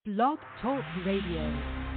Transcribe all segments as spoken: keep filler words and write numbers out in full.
Blog Talk Radio.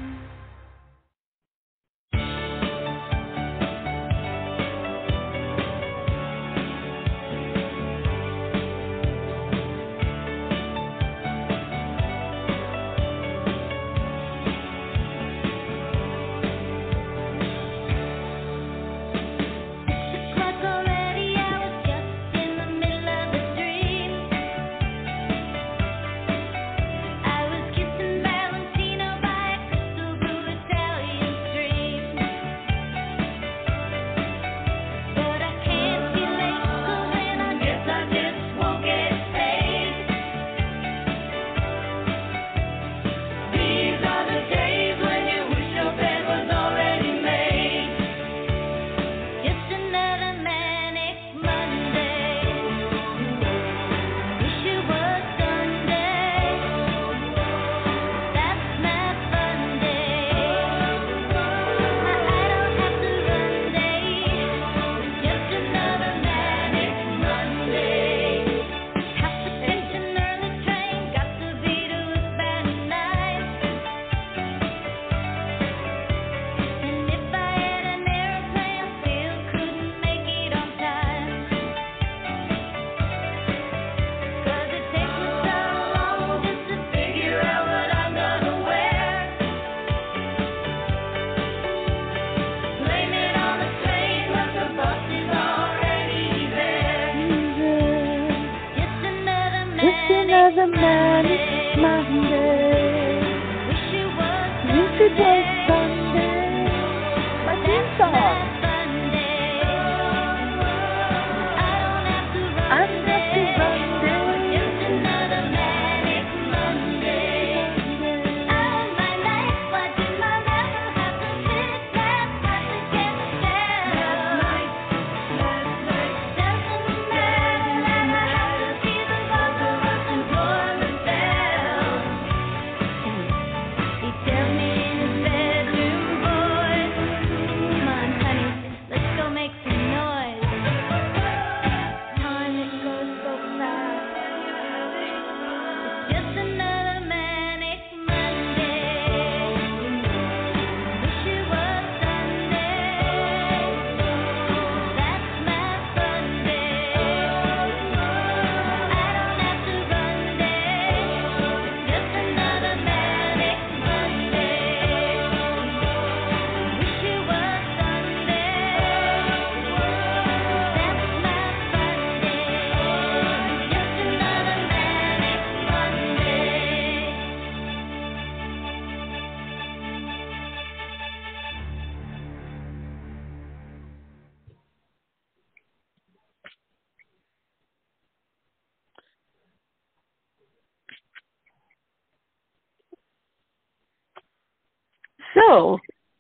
So,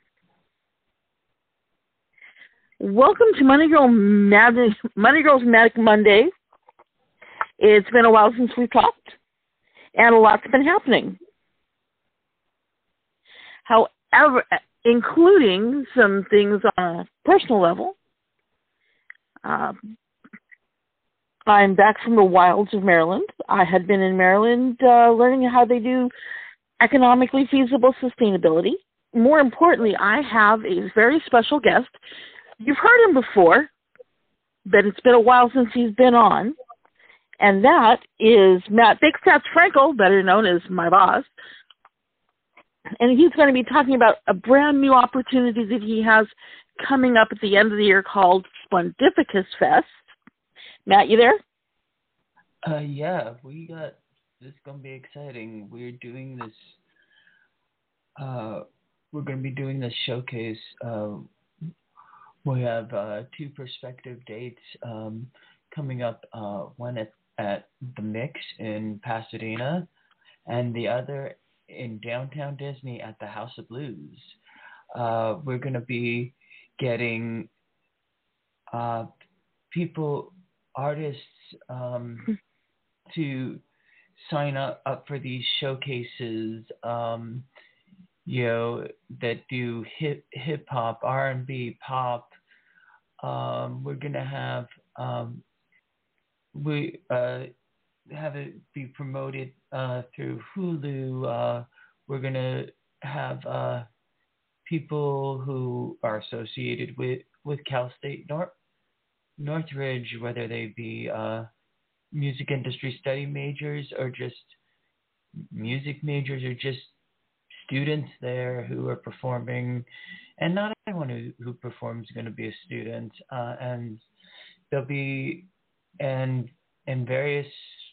welcome to Money Girl Mad- Money Girls Manic Monday. It's been a while since we talked, and a lot's been happening. However, including some things on a personal level. Um, I'm back from the wilds of Maryland. I had been in Maryland uh, learning how they do economically feasible sustainability. More importantly, I have a very special guest. You've heard him before, but it's been a while since he's been on, and that is Matt Big Stats Frankel, better known as my boss, and he's going to be talking about a brand new opportunity that he has coming up at the end of the year called Spondificus Fest. Matt, you there? Uh, yeah, we got, this is going to be exciting. We're doing this, uh, we're going to be doing this showcase. Uh, we have uh, two prospective dates um, coming up, uh, one at, at The Mix in Pasadena, and the other in downtown Disney at the House of Blues. Uh, we're going to be getting uh, people, artists, um, to sign up, up for these showcases, um, you know, that do hip hip hop, R and B, pop. Um, we're gonna have um, we uh, have it be promoted uh, through Hulu, uh, we're going to have uh, people who are associated with, with Cal State North, Northridge, whether they be uh, music industry study majors or just music majors or just students there who are performing. And not everyone who, who performs is going to be a student. Uh, and there'll be, and in various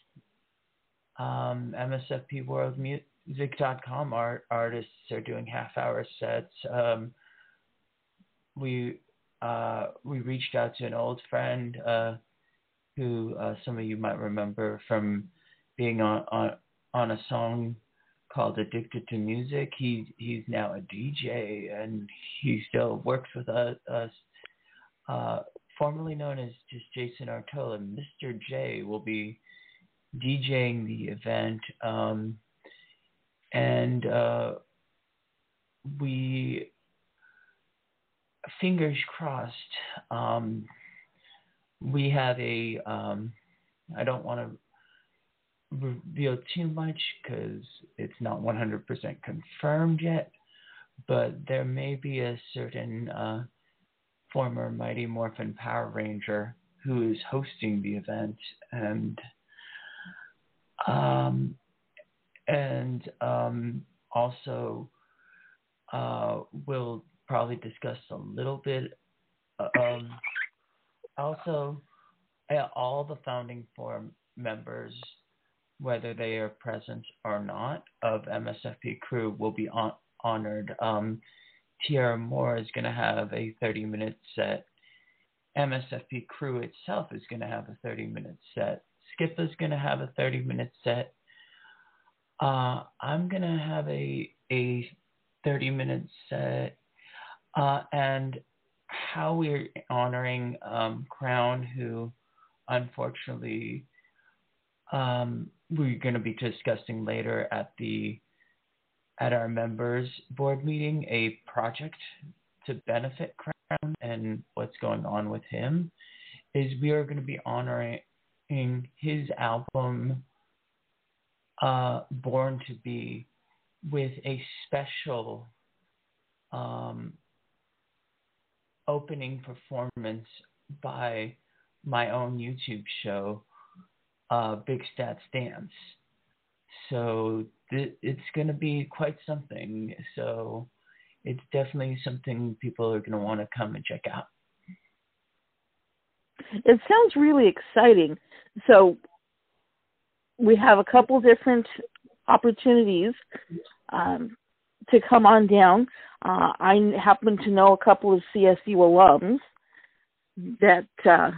um, M S F P World Music dot com art, artists are doing half-hour sets. Um, we uh, we reached out to an old friend uh, who uh, some of you might remember from being on, on on a song called Addicted to Music. He he's now a D J and he still works with us. us uh, formerly known as just Jason Artola, Mister J will be DJing the event, um, and uh, we, fingers crossed, um, we have a, um, I don't want to reveal too much because it's not one hundred percent confirmed yet, but there may be a certain uh, former Mighty Morphin Power Ranger who is hosting the event, and Um, and um, also, uh, we'll probably discuss a little bit. Um, also, all the founding forum members, whether they are present or not, of M S F P Crew will be on, honored. Um, Tierra Moore is going to have a thirty-minute set. M S F P Crew itself is going to have a thirty-minute set. Skip is going to have a thirty-minute set. Uh, I'm going to have a a thirty-minute set. Uh, and how we're honoring um, Crown, who unfortunately um, we're going to be discussing later at the at our members board meeting, a project to benefit Crown and what's going on with him, is we are going to be honoring in his album uh, Born to Be with a special um, opening performance by my own YouTube show, uh, Big Stats Dance. So th- it's going to be quite something. So it's definitely something people are going to want to come and check out. It sounds really exciting. So we have a couple different opportunities um, to come on down. Uh, I happen to know a couple of C S U alums that, uh,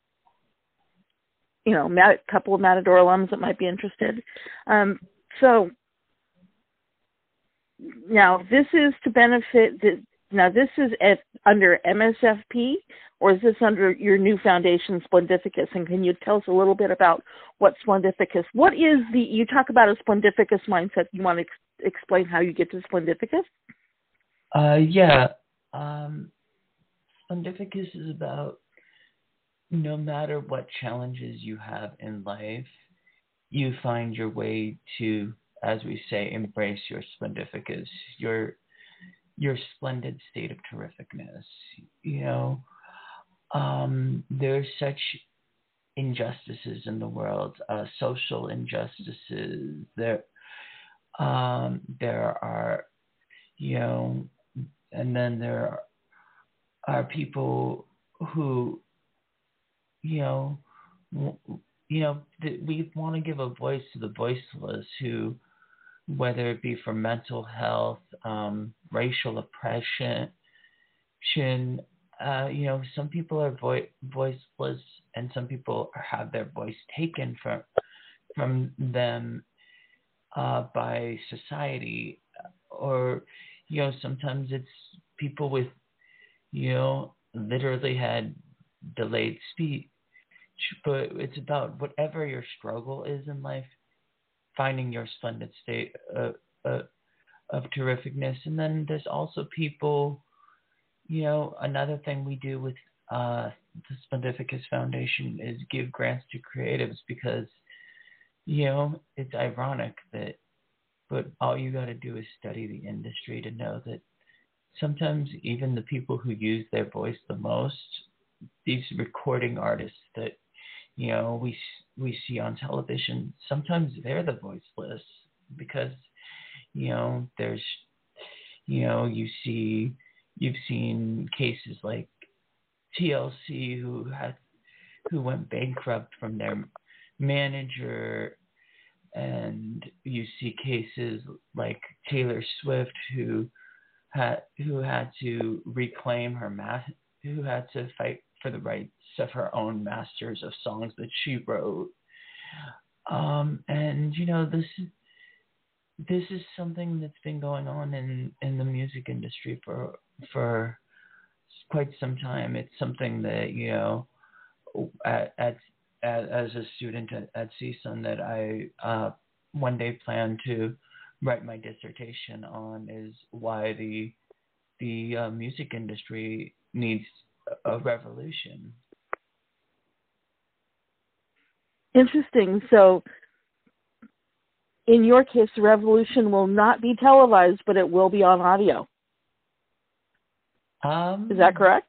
you know, a couple of Matador alums that might be interested. Um, so now this is to benefit the Now, this is at, under M S F P, or is this under your new foundation, Splendificus? And can you tell us a little bit about what Splendificus, what is the, you talk about a Splendificus mindset. You want to ex- explain how you get to Splendificus? Uh, yeah. Um, Splendificus is about no matter what challenges you have in life, you find your way to, as we say, embrace your Splendificus, your your splendid state of terrificness. You know, um, there's such injustices in the world, uh, social injustices. There, um, there are, you know, and then there are, are people who, you know, w- you know, th- we want to give a voice to the voiceless who, whether it be for mental health, um, racial oppression, uh, you know, some people are vo- voiceless and some people have their voice taken from from them uh, by society, or, you know, sometimes it's people with, you know, literally had delayed speech, but it's about whatever your struggle is in life, finding your splendid state uh, uh, of terrificness. And then there's also people, you know, another thing we do with uh, the Splendificus Foundation is give grants to creatives because, you know, it's ironic that but all you got to do is study the industry to know that sometimes even the people who use their voice the most, these recording artists that, you know, we we see on television, sometimes they're the voiceless because, you know, there's, you know, you see, you've seen cases like T L C who had, who went bankrupt from their manager, and you see cases like Taylor Swift who had who had to reclaim her ma- who had to fight for the rights of her own masters of songs that she wrote. Um, and you know, this this is something that's been going on in, in the music industry for for quite some time. It's something that, you know, at, at, at as a student at, at C S U N that I uh, one day plan to write my dissertation on, is why the the uh, music industry needs a revolution. Interesting. So, in your case, the revolution will not be televised, but it will be on audio. Um, Is that correct?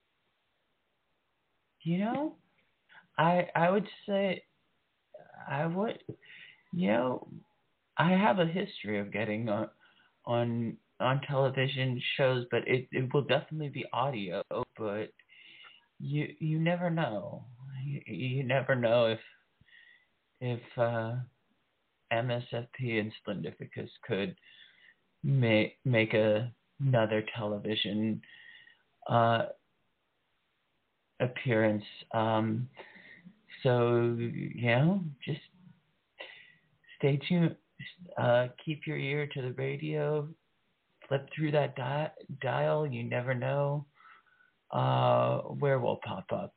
You know, I I would say I would, you know, I have a history of getting on on on television shows, but it, it will definitely be audio. But you you never know. You, you never know if if uh, M S F P and Splendificus could make make a, another television uh, appearance. Um, so you know, just stay tuned. Uh, keep your ear to the radio. Flip through that di- dial. You never know uh, where we'll pop up.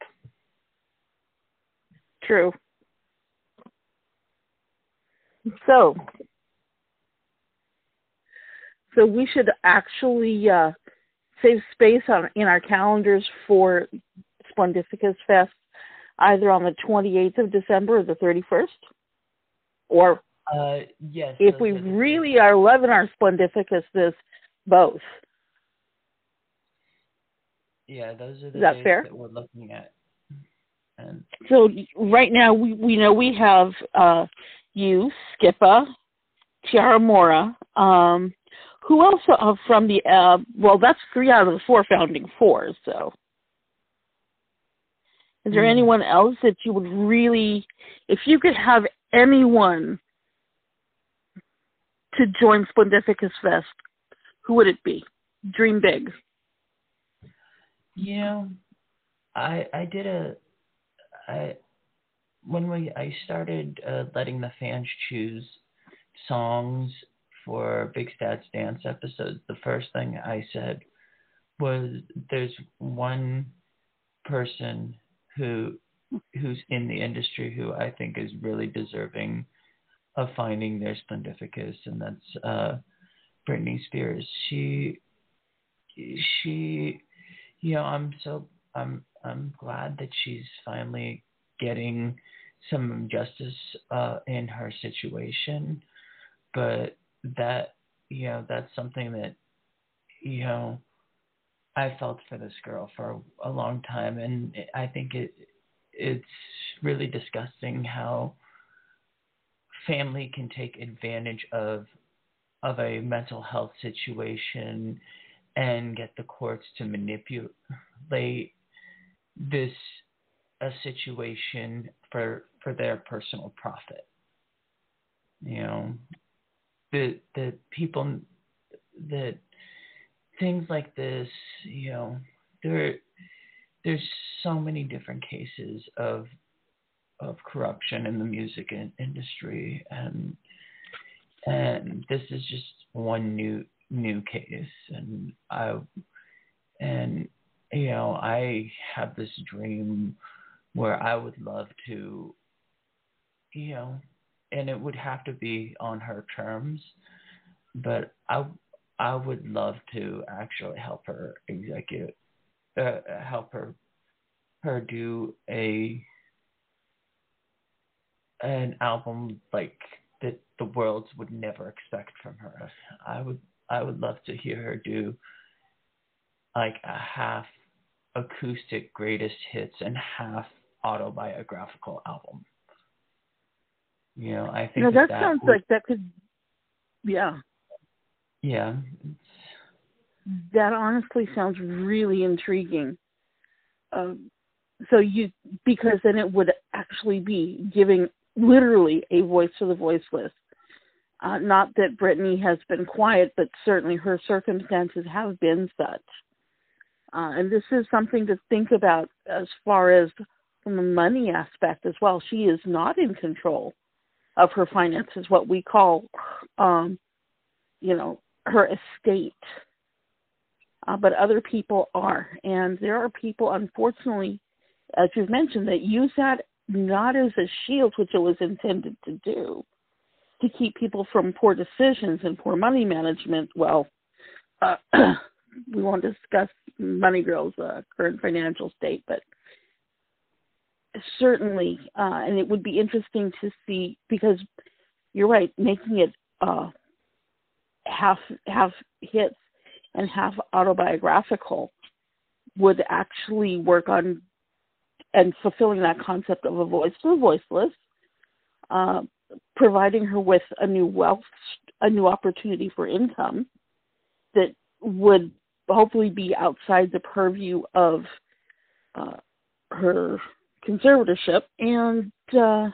True. So, so we should actually uh, save space on in our calendars for Splendificus Fest, either on the twenty-eighth of December or the thirty-first, or uh, yes, if we really are loving our Splendificus, this both. Yeah, those are the Is that dates fair? that we're looking at. And so right now we, we know we have uh, you, Skippa, Tiara Mora. Um, who else uh, from the, uh, well, that's three out of the four founding fours, so. Is there mm. anyone else that you would really, if you could have anyone to join Splendificus Fest, who would it be? Dream big. You know, I I did a, I, when we, I started uh, letting the fans choose songs for Big Stats Dance episodes, the first thing I said was there's one person who who's in the industry who I think is really deserving of finding their Splendificus, and that's uh, Britney Spears. She she you know, I'm so I'm I'm glad that she's finally getting some justice uh, in her situation, but that, you know, that's something that, you know, I felt for this girl for a long time, and I think it it's really disgusting how family can take advantage of of a mental health situation and get the courts to manipulate this a situation for for their personal profit. You know, the the people that things like this, you know, there there's so many different cases of of corruption in the music in, industry, and and this is just one new new case, and I and you know I have this dream where I would love to, you know, and it would have to be on her terms, but I I would love to actually help her execute, uh, help her her do a an album like that the world would never expect from her. I would I would love to hear her do like a half acoustic greatest hits and half autobiographical album. You know, I think now, that, that, that sounds would, like that could, yeah. Yeah. That honestly sounds really intriguing. Um, so you, because then it would actually be giving literally a voice to the voiceless. Uh, not that Britney has been quiet, but certainly her circumstances have been such. Uh, and this is something to think about as far as from the money aspect as well. She is not in control of her finances, what we call, um, you know, her estate. Uh, but other people are. And there are people, unfortunately, as you've mentioned, that use that not as a shield, which it was intended to do, to keep people from poor decisions and poor money management. Well, uh, we won't discuss Money Girl's uh, current financial state, but certainly, uh, and it would be interesting to see, because you're right, making it uh, half half hits and half autobiographical would actually work on and fulfilling that concept of a voice to the voiceless, uh, providing her with a new wealth, a new opportunity for income that would hopefully be outside the purview of uh, her conservatorship, and uh,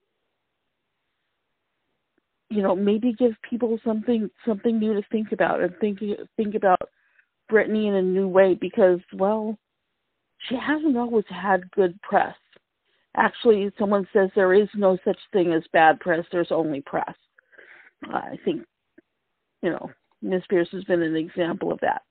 you know, maybe give people something something new to think about, and think think about Britney in a new way, because, well, she hasn't always had good press. Actually, someone says there is no such thing as bad press, there's only press. Uh, I think, you know, Miss Pierce has been an example of that.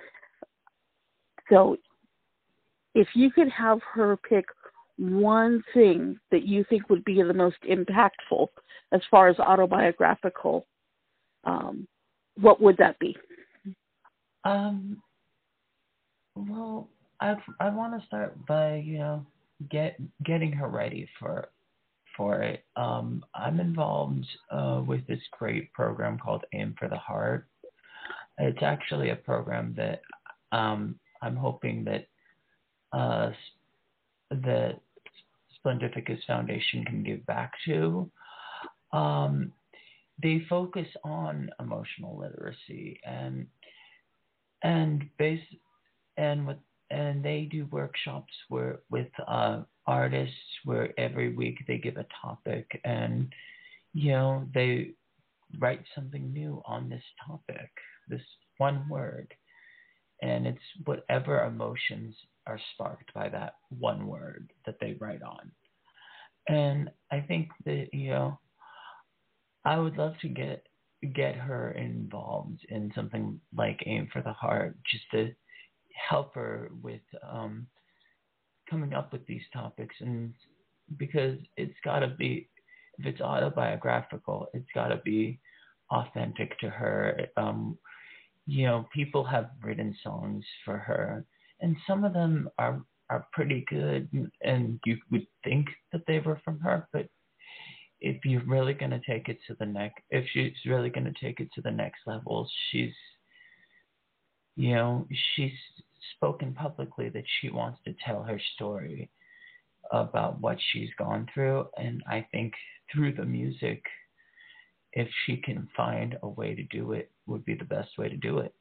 So if you could have her pick one thing that you think would be the most impactful as far as autobiographical, um, what would that be? Um, well, I I want to start by, you know, get getting her ready for for it. Um, I'm involved uh, with this great program called Aim for the Heart. It's actually a program that um, I'm hoping that uh, the Splendificus Foundation can give back to. Um, they focus on emotional literacy and and base and with and they do workshops where with uh, artists where every week they give a topic, and you know they write something new on this topic, this one word, and it's whatever emotions are sparked by that one word that they write on. And I think that, you know, I would love to get get her involved in something like Aim for the Heart, just to help her with um, coming up with these topics. And because it's got to be, if it's autobiographical, it's got to be authentic to her. Um, you know, people have written songs for her, and some of them are are pretty good, and you would think that they were from her. But if you're really going to take it to the next, if she's really going to take it to the next level, she's, you know, she's spoken publicly that she wants to tell her story about what she's gone through. And I think through the music, if she can find a way to do it, would be the best way to do it.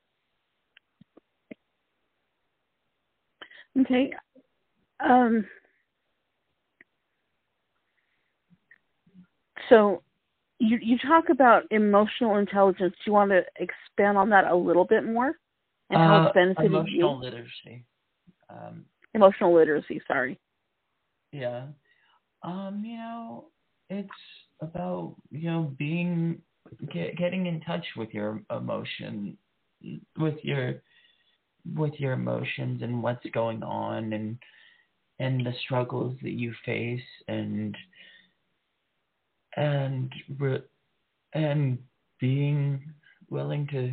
Okay. Um, so you you talk about emotional intelligence. Do you want to expand on that a little bit more, and how Uh, it's benefited emotional you? literacy. Um, Emotional literacy. Sorry. yeah. Um, you know, it's about, you know, being, get, getting in touch with your emotion, with your, with your emotions and what's going on, and, and the struggles that you face, and, and, re- and being willing to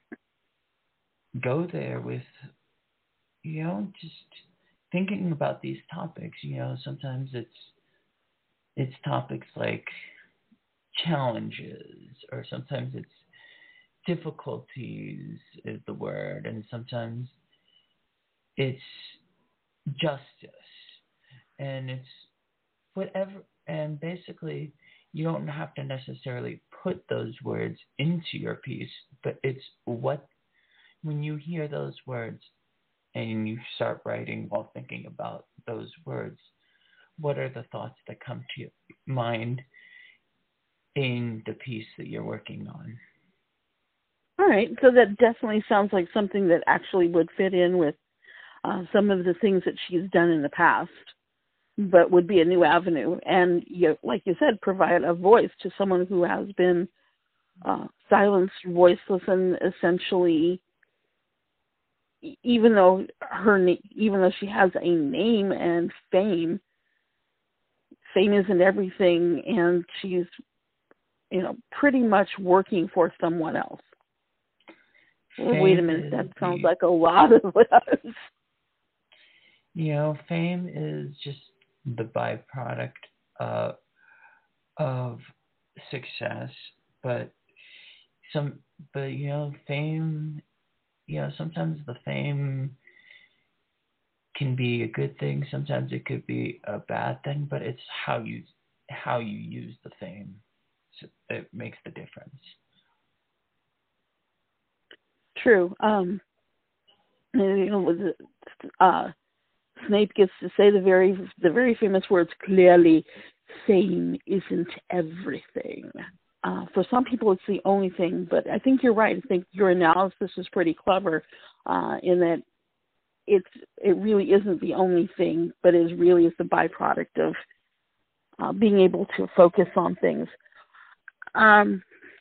go there with, you know, just thinking about these topics. You know, sometimes it's, it's topics like challenges, or sometimes it's difficulties is the word, and sometimes it's justice, and it's whatever, and basically you don't have to necessarily put those words into your piece, but it's what, when you hear those words and you start writing while thinking about those words, what are the thoughts that come to your mind in the piece that you're working on? All right, so that definitely sounds like something that actually would fit in with uh, some of the things that she's done in the past, but would be a new avenue. And, you, like you said, provide a voice to someone who has been uh, silenced, voiceless, and essentially, even though her, even though she has a name and fame, fame isn't everything, and she's, you know, pretty much working for someone else. Fame Wait a minute, that sounds the, like a lot of us. You know, fame is just the byproduct uh, of success, but some, but you know, fame, you know, sometimes the fame can be a good thing, sometimes it could be a bad thing, but it's how you how you use the fame. So it makes the difference. True. Um, you know, uh, Snape gets to say the very the very famous words clearly, fame isn't everything. Uh, for some people, it's the only thing, but I think you're right. I think your analysis is pretty clever uh, in that it's it really isn't the only thing, but it really is the byproduct of uh, being able to focus on things. Um,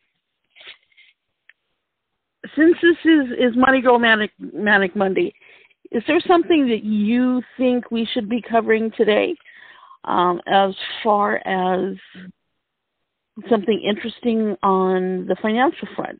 since this is, is Money Girl Manic, Manic Monday, is there something that you think we should be covering today um, as far as something interesting on the financial front?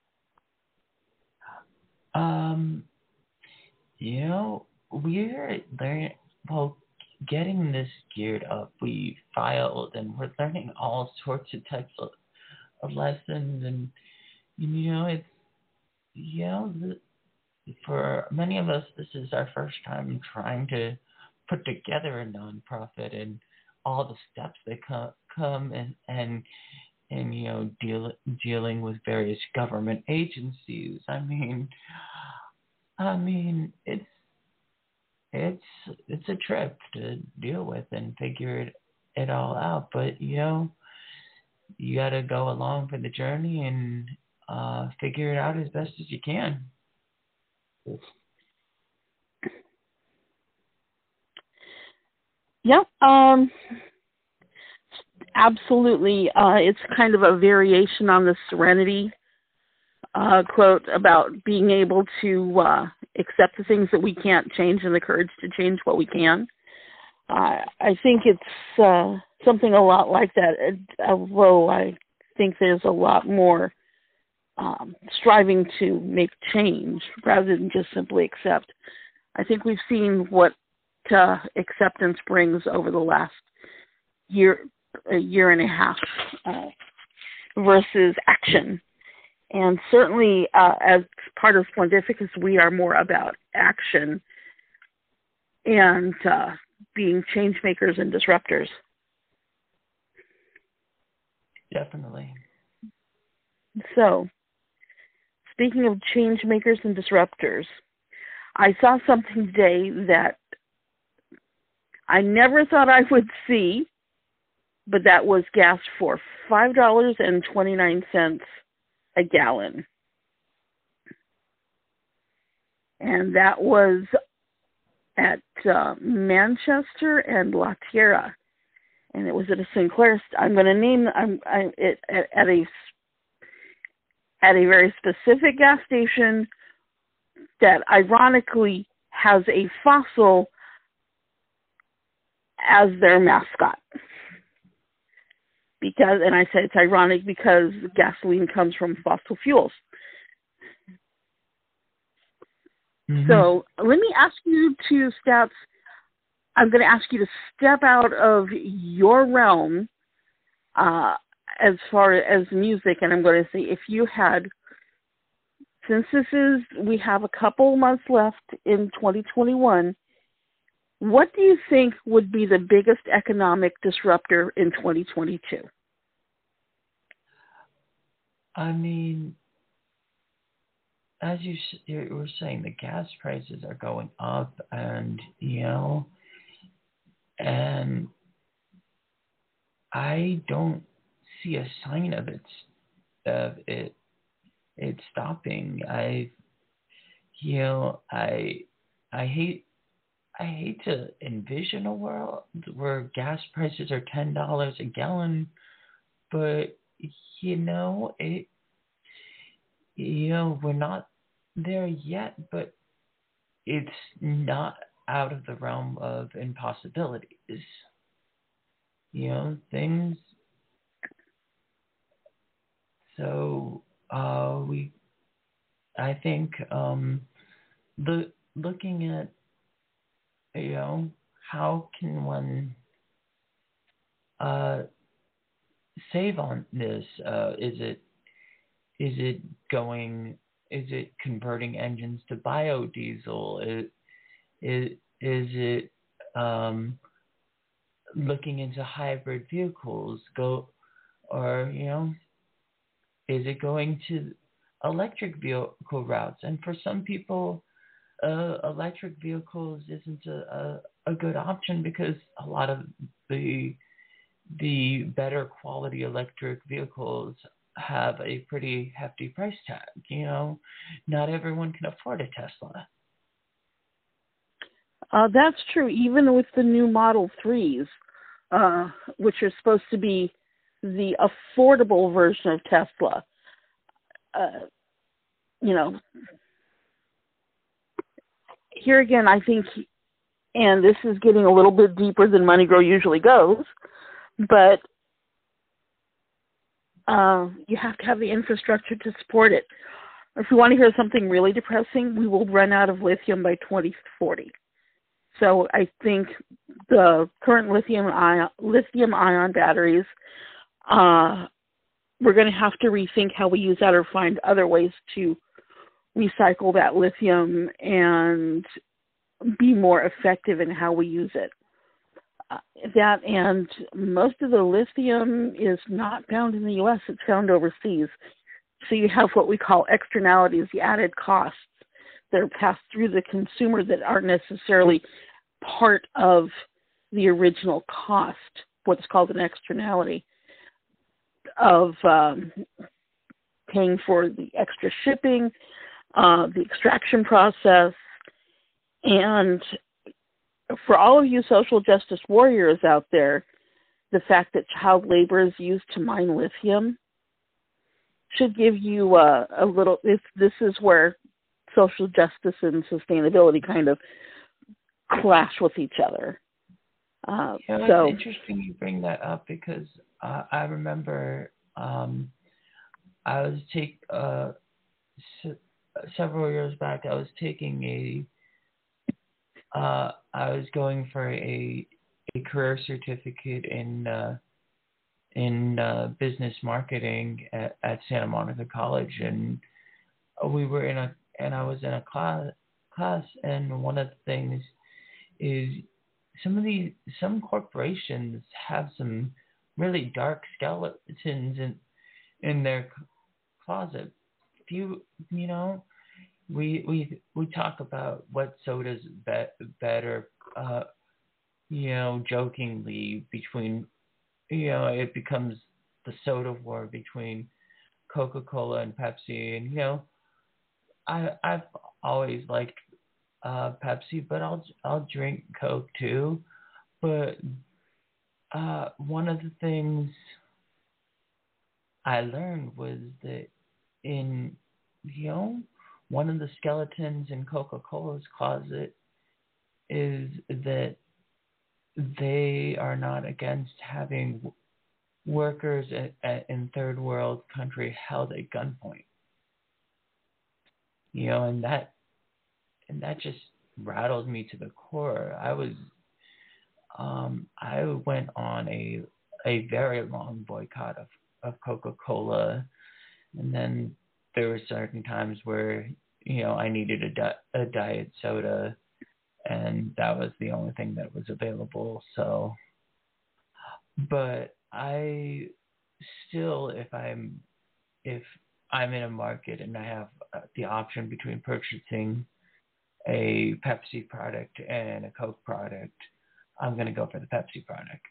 Um, you know, we're learning, well, getting this geared up. We filed and we're learning all sorts of types of, of lessons, and you know, it's, you know, the, for many of us, this is our first time trying to put together a nonprofit, and all the steps that come, come and, and, and, you know, deal, dealing with various government agencies. I mean, I mean, it's, it's, it's a trip to deal with and figure it, it all out. But, you know, you got to go along for the journey and uh, figure it out as best as you can. Yeah, um, absolutely. Uh, it's kind of a variation on the Serenity uh, quote about being able to uh, accept the things that we can't change and the courage to change what we can. Uh, I think it's uh, something a lot like that, although I think there's a lot more um, striving to make change rather than just simply accept. I think we've seen what uh, acceptance brings over the last year, a year and a half uh, versus action. And certainly uh, as part of Splendificus, we are more about action and uh, being change makers and disruptors. Definitely. So, speaking of change makers and disruptors, I saw something today that I never thought I would see, but that was gas for five dollars and twenty-nine cents a gallon. And that was at uh, Manchester and La Tierra. And it was at a Sinclair. I'm going to name I'm, I, it at, at a at a very specific gas station that ironically has a fossil as their mascot. Because, and I say it's ironic because gasoline comes from fossil fuels. Mm-hmm. So let me ask you to step, I'm going to ask you to step out of your realm uh, as far as music, and I'm going to say if you had, since this is, we have a couple months left in twenty twenty-one, what do you think would be the biggest economic disruptor in twenty twenty-two? I mean, as you, you were saying, the gas prices are going up, and, you know, and I don't see a sign of it, of it, it stopping. I, you know, I, I hate, I hate to envision a world where gas prices are ten dollars a gallon, but, you know, it, you know, we're not there yet, but it's not out of the realm of impossibilities. You know, things. So, uh, we, I think, um, the looking at, you know, how can one, uh, save on this? Uh, is it, is it going, is it converting engines to biodiesel? Is, is, is it, um, looking into hybrid vehicles? Go, or, you know, is it going to electric vehicle routes? And for some people, uh, electric vehicles isn't a, a, a good option because a lot of the the better quality electric vehicles have a pretty hefty price tag. You know, not everyone can afford a Tesla. Uh, that's true. Even with the new Model threes, uh, which are supposed to be the affordable version of Tesla, uh, you know, here again, I think, and this is getting a little bit deeper than Money Grow usually goes, but uh, you have to have the infrastructure to support it. If you want to hear something really depressing, we will run out of lithium by twenty forty. So I think the current lithium ion, lithium ion batteries, uh, we're going to have to rethink how we use that or find other ways to recycle that lithium and be more effective in how we use it. Uh, that and most of the lithium is not found in the U S, it's found overseas. So you have what we call externalities, the added costs that are passed through the consumer that aren't necessarily part of the original cost, what's called an externality of um, paying for the extra shipping, uh, the extraction process, and for all of you social justice warriors out there, the fact that child labor is used to mine lithium should give you uh, a little, this, this is where social justice and sustainability kind of clash with each other. Uh, yeah, it's so, interesting you bring that up because uh, I remember um, I was take uh, se- several years back. I was taking a uh, I was going for a a career certificate in uh, in uh, business marketing at, at Santa Monica College, and we were in a and I was in a class class, and one of the things is some of the some corporations have some really dark skeletons in in their closet. Few, you know, we we we talk about what soda's be- better, uh, you know, jokingly between, you know, it becomes the soda war between Coca-Cola and Pepsi, and you know, I I've always liked uh, Pepsi, but I'll I'll drink Coke too. But uh, one of the things I learned was that in, you know, one of the skeletons in Coca-Cola's closet is that they are not against having workers at, at, in third world country held at gunpoint. You know, and that and that just rattled me to the core. I was, um, I went on a a very long boycott of of Coca-Cola, and then there were certain times where, you know, I needed a, di- a diet soda, and that was the only thing that was available. So, but I still, if I'm if I'm in a market and I have the option between purchasing a Pepsi product and a Coke product, I'm going to go for the Pepsi product.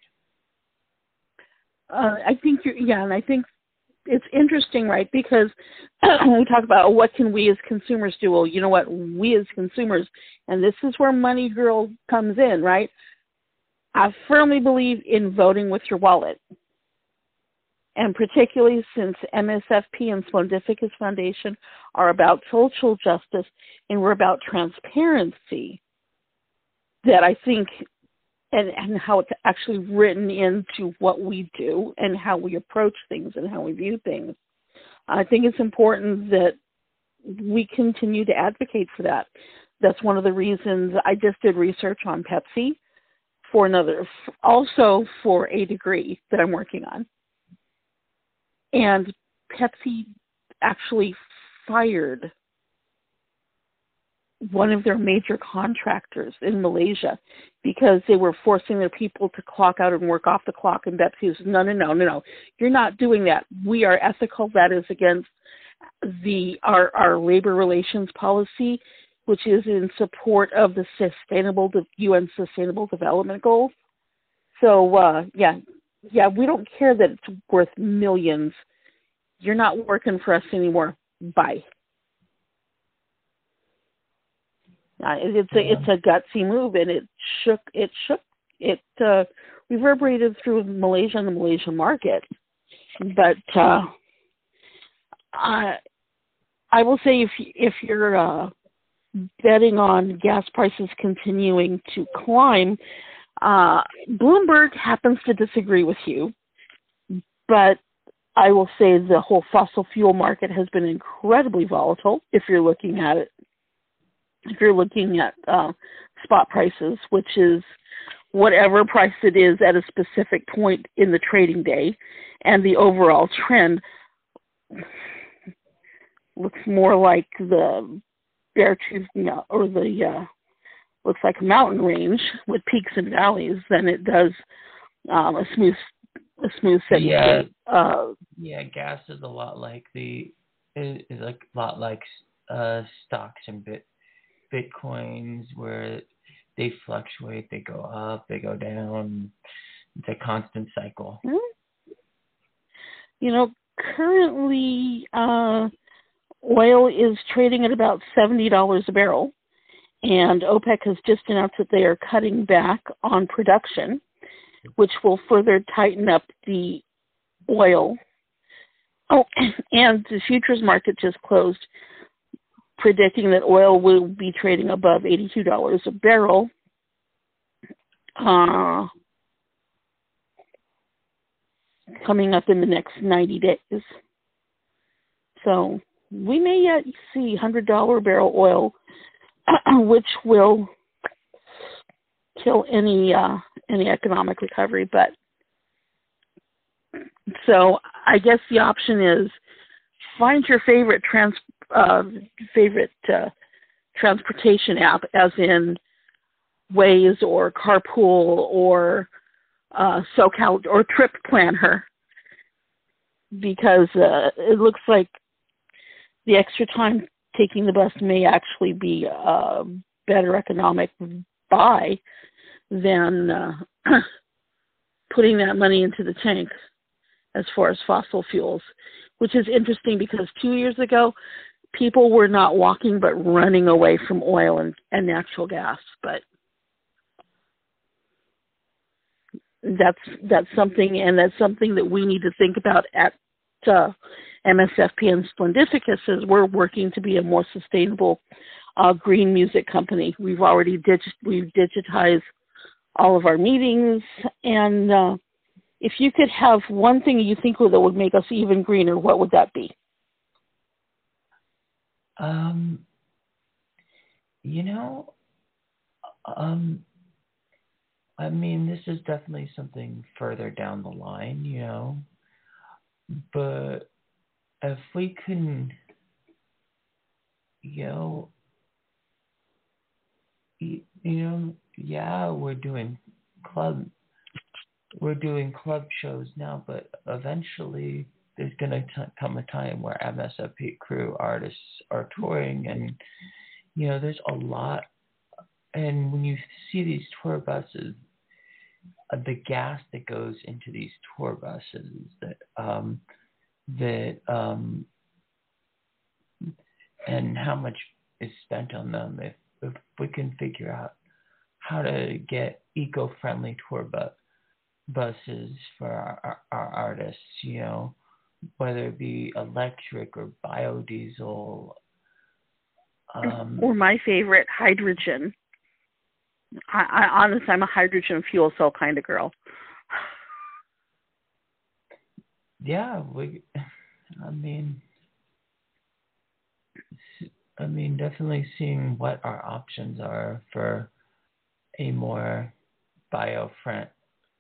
Uh, I think you're, yeah, and I think it's interesting, right? Because when we talk about what can we as consumers do, well, you know what, we as consumers, and this is where Money Girl comes in, right? I firmly believe in voting with your wallet. And particularly since M S F P and Splendidficus Foundation are about social justice and we're about transparency, that I think, and, and how it's actually written into what we do and how we approach things and how we view things, I think it's important that we continue to advocate for that. That's one of the reasons I just did research on Pepsi for another, also for a degree that I'm working on. And Pepsi actually fired one of their major contractors in Malaysia because they were forcing their people to clock out and work off the clock. And Pepsi was, no, no, no, no, no. You're not doing that. We are ethical. That is against the our, our labor relations policy, which is in support of the sustainable, the U N Sustainable Development Goals. So, uh, yeah. Yeah, we don't care that it's worth millions. You're not working for us anymore. Bye. Uh, it, it's a it's a gutsy move, and it shook it shook it uh, reverberated through Malaysia and the Malaysian market. But uh, I I will say if if you're uh, betting on gas prices continuing to climb. Uh, Bloomberg happens to disagree with you, but I will say the whole fossil fuel market has been incredibly volatile if you're looking at it. If you're looking at uh, spot prices, which is whatever price it is at a specific point in the trading day, and the overall trend looks more like the bear tooth, you know, or the uh, looks like a mountain range with peaks and valleys than it does um, a smooth, a smooth steady yeah, state. Uh, yeah, gas is a lot like the is like a lot like uh, stocks and bit bitcoins where they fluctuate, they go up, they go down. It's a constant cycle. You know, currently uh, oil is trading at about seventy dollars a barrel. And OPEC has just announced that they are cutting back on production, which will further tighten up the oil. Oh, and the futures market just closed, predicting that oil will be trading above eighty-two dollars a barrel. Uh, coming up in the next ninety days. So we may yet see one hundred dollars a barrel oil, which will kill any uh, any economic recovery. But so I guess the option is find your favorite trans uh, favorite uh, transportation app, as in Waze or Carpool or uh, SoCal or Trip Planner, because uh, it looks like the extra time taking the bus may actually be a better economic buy than uh, putting that money into the tank as far as fossil fuels, which is interesting because two years ago, people were not walking but running away from oil and, and natural gas. But that's that's something, and that's something that we need to think about at uh, M S F P and Splendidficus, as we're working to be a more sustainable uh, green music company. We've already dig- we've digitized all of our meetings, and uh, if you could have one thing you think that would make us even greener, what would that be? Um, you know, um, I mean, this is definitely something further down the line, you know, but if we can, you know, you, you know, yeah, we're doing club, we're doing club shows now, but eventually there's gonna t- come a time where M S F P crew artists are touring, and you know, there's a lot. And when you see these tour buses, uh, the gas that goes into these tour buses, that um, that um, and how much is spent on them, if if we can figure out how to get eco-friendly tour bu- buses for our, our, our artists, you know, whether it be electric or biodiesel. Um, or my favorite, hydrogen. I, I honestly, I'm a hydrogen fuel cell kind of girl. Yeah, we. I mean, I mean, definitely seeing what our options are for a more bio-friendly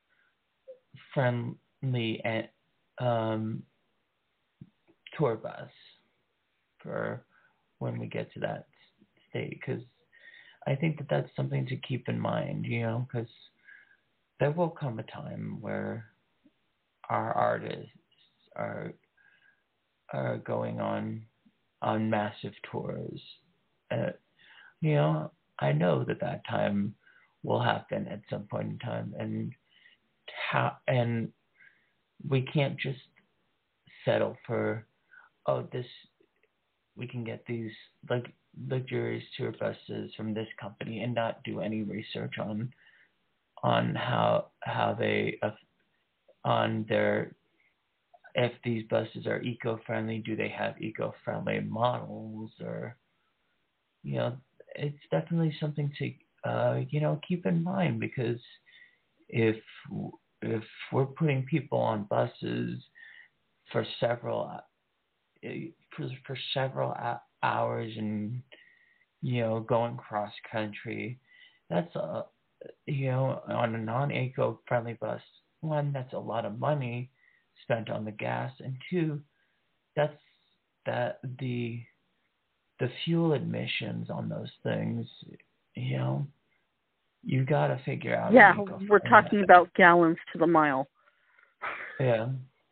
and um, tour bus for when we get to that state, because I think that that's something to keep in mind, you know, because there will come a time where our artists are are going on on massive tours. Uh, you know, I know that that time will happen at some point in time, and how and we can't just settle for, oh, this, we can get these like luxurious tour buses from this company and not do any research on on how how they uh, on their, if these buses are eco-friendly, do they have eco-friendly models, or, you know, it's definitely something to, uh, you know, keep in mind, because if, if we're putting people on buses for several, for, for several hours and, you know, going cross country, that's a, you know, on a non-eco-friendly bus, one, that's a lot of money spent on the gas, and two, that's that the the fuel emissions on those things, you know, you got to figure out. Yeah, we're talking about gallons to the mile. Yeah.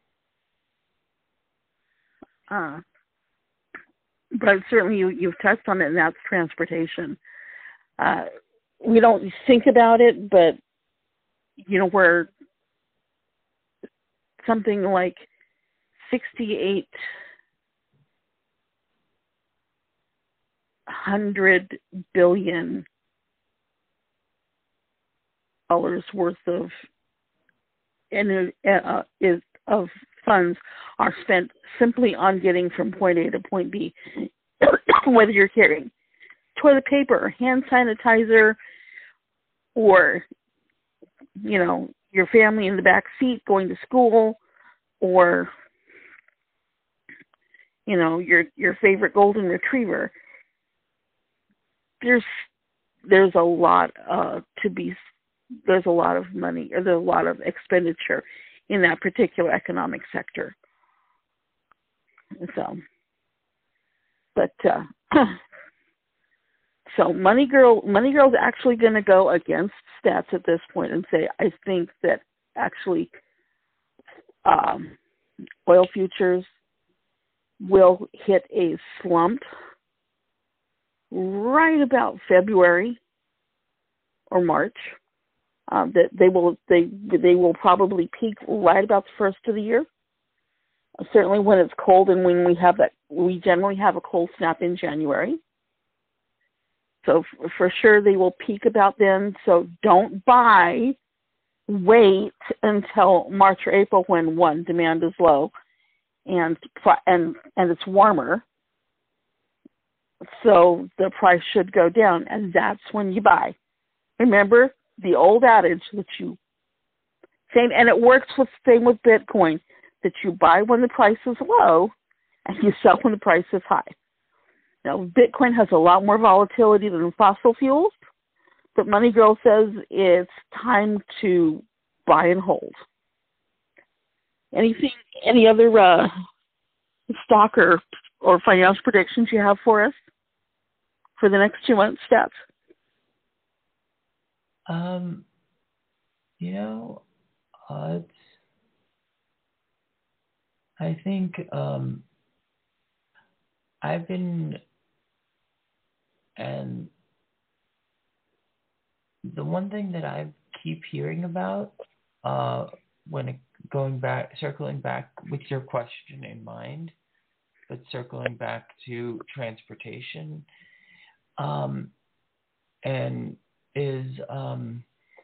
Uh, but certainly you, you've touched on it, and that's transportation. Uh, we don't think about it, but, you know, we're something like sixty-eight hundred billion dollars worth of uh, is of funds are spent simply on getting from point A to point B. Whether you're carrying toilet paper, hand sanitizer, or, you know, your family in the back seat going to school, or, you know, your your favorite golden retriever. There's there's a lot uh, to be there's a lot of money, or there's a lot of expenditure in that particular economic sector. So, but uh, so Money Girl, Money Girl's actually going to go against stats at this point and say, I think that actually um, oil futures will hit a slump right about February or March. Um, that they will they they will probably peak right about the first of the year. Certainly when it's cold, and when we have that, we generally have a cold snap in January. So f- for sure they will peak about then. So don't buy. Wait until March or April when, one, demand is low, and and and it's warmer. So the price should go down, and that's when you buy. Remember the old adage that you same, and it works with same with Bitcoin, that you buy when the price is low and you sell when the price is high. Now, Bitcoin has a lot more volatility than fossil fuels, but Money Girl says it's time to buy and hold. Anything, any other uh, stock or, or financial predictions you have for us for the next two months, Stats? Um, you know, uh, it's, I think um, I've been, and the one thing that I keep hearing about, uh, when it, going back, circling back with your question in mind, but circling back to transportation, um, and is um,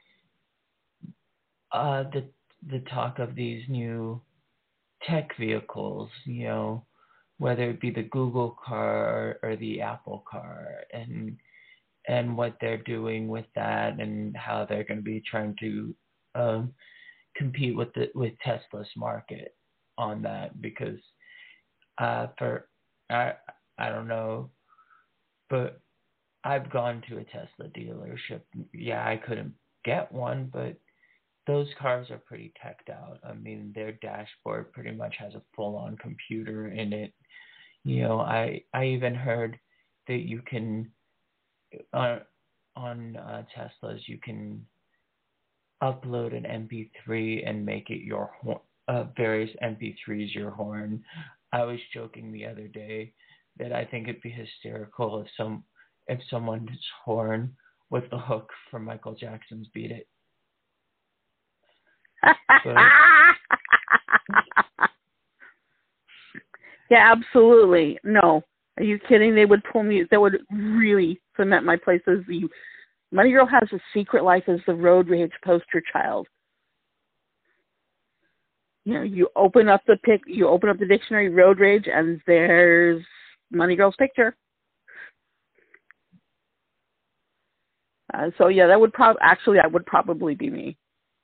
uh, the the talk of these new tech vehicles, you know, whether it be the Google car or the Apple car, and and what they're doing with that, and how they're going to be trying to um, compete with the with Tesla's market on that, because uh, for I I don't know, but I've gone to a Tesla dealership. Yeah, I couldn't get one, but those cars are pretty teched out. I mean, their dashboard pretty much has a full-on computer in it. You know, I I even heard that you can uh, on uh, Teslas you can upload an M P three and make it your horn, uh, various M P threes your horn. I was joking the other day that I think it'd be hysterical if some if someone's horn was the hook from Michael Jackson's "Beat It." But, yeah, absolutely. No. Are you kidding? They would pull me. That would really cement my place as the Money Girl has a secret life as the road rage poster child. You know, you open up the pic, you open up the dictionary, road rage, and there's Money Girl's picture. Uh, so yeah, that would probably actually that would probably be me.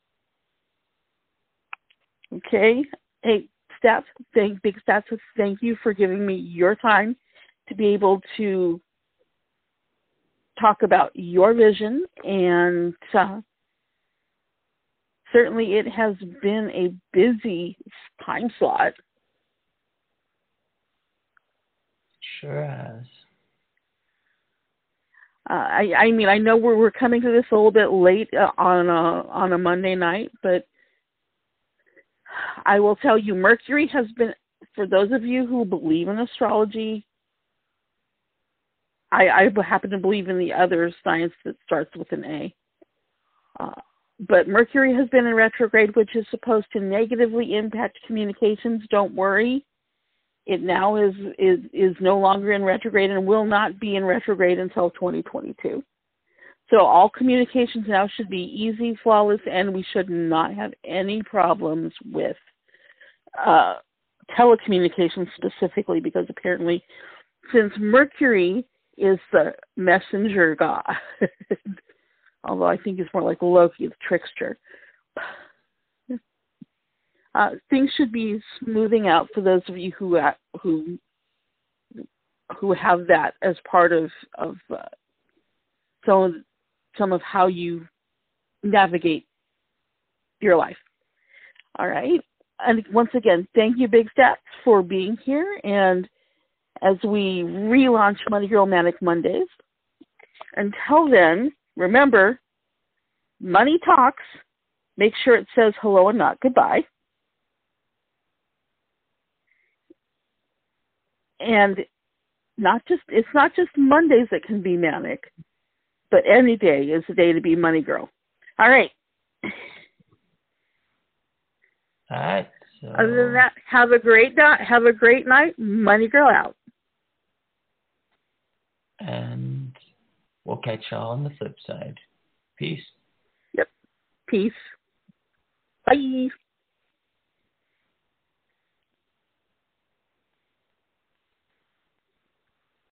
Okay, hey Stats, thank Big Stats, thank you for giving me your time to be able to talk about your vision, and uh, certainly it has been a busy time slot. Sure has. Uh, I, I mean, I know we're we're coming to this a little bit late uh, on a on a Monday night, but I will tell you, Mercury has been, for those of you who believe in astrology, I, I happen to believe in the other science that starts with an A. Uh, but Mercury has been in retrograde, which is supposed to negatively impact communications. Don't worry. It now is, is, is no longer in retrograde and will not be in retrograde until twenty twenty-two. So all communications now should be easy, flawless, and we should not have any problems with uh, telecommunications specifically, because apparently since Mercury is the messenger god, although I think it's more like Loki, the trickster, uh, things should be smoothing out for those of you who uh, who who have that as part of of uh, some of, some of how you navigate your life. All right. And once again, thank you, Big Stats, for being here. And as we relaunch Money Girl Manic Mondays, until then, remember, money talks. Make sure it says hello and not goodbye. And not just it's not just Mondays that can be manic, but any day is a day to be Money Girl. All right. all right. So, Other than that, have a great night. Have a great night. Money Girl out. and we'll catch y'all on the flip side. Peace. Yep. Peace. Bye.